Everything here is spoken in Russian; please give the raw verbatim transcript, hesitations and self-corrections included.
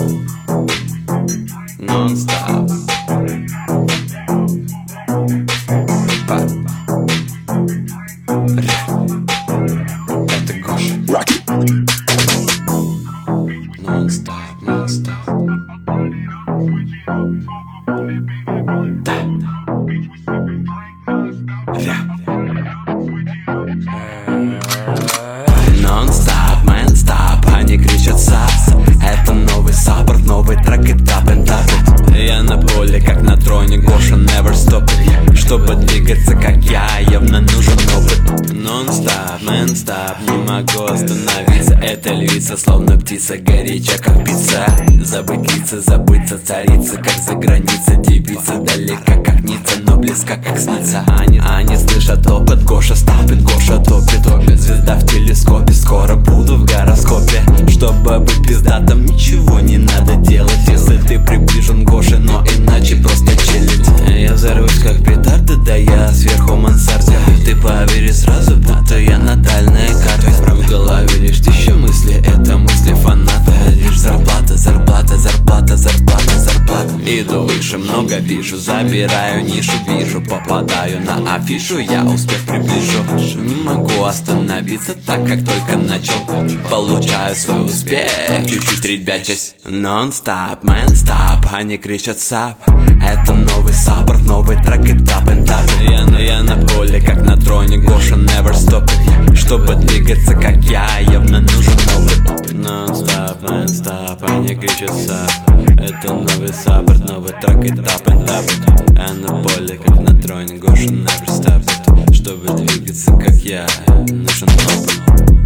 Non-stop. Это Гоша. Non-stop, non-stop. Да. Non-stop, man-stop, они кричат сас. Это новый саппорт, новый трек, этап, этап. Я на поле, как на троне, Гоша never stop it. Чтобы двигаться, как я, явно нужен опыт. Non-stop, man-stop, не могу остановиться. Эта львица, словно птица, горяча, как пицца. Забыть лица, забыться, царица, как за границей. Девица далека, как ница, но близко, как снится. Они, они слышат опыт, Гоша стопит, Гоша топит, топит. Звезда в телескопе, скоро буду в гороскопе. Чтобы быть пиздатом, ничего не надо делать. Если ты приближен к Гоше, но иначе просто чилить. Я взорвусь, как петарда, да я сверху мансарде. Ты поверь сразу, будто я на дальней карте. В голове лишь тысяча мыслей, это мысли фаната. Лишь зарплата, зарплата, зарплата, зарплата, зарплата. Иду выше, много вижу, забираю нишу, вижу, попадаю на афишу. Я успех приближу, не могу остановиться, так как только начал. Получаю свой успех, чуть-чуть ребячась. Non-stop, man-stop, они кричат сап. Это новый саппорт, новый трек, этап, этап. Я, я на поле, как на троне, Гоша never stop it. Чтобы двигаться, как я, явно нужен опыт. Non-stop, man-stop, они кричат сап. Это новый саппорт, новый трек, этап, этап. Я на поле, как на троне, Гоша never stop it. Чтобы двигаться, как я, нужен опыт.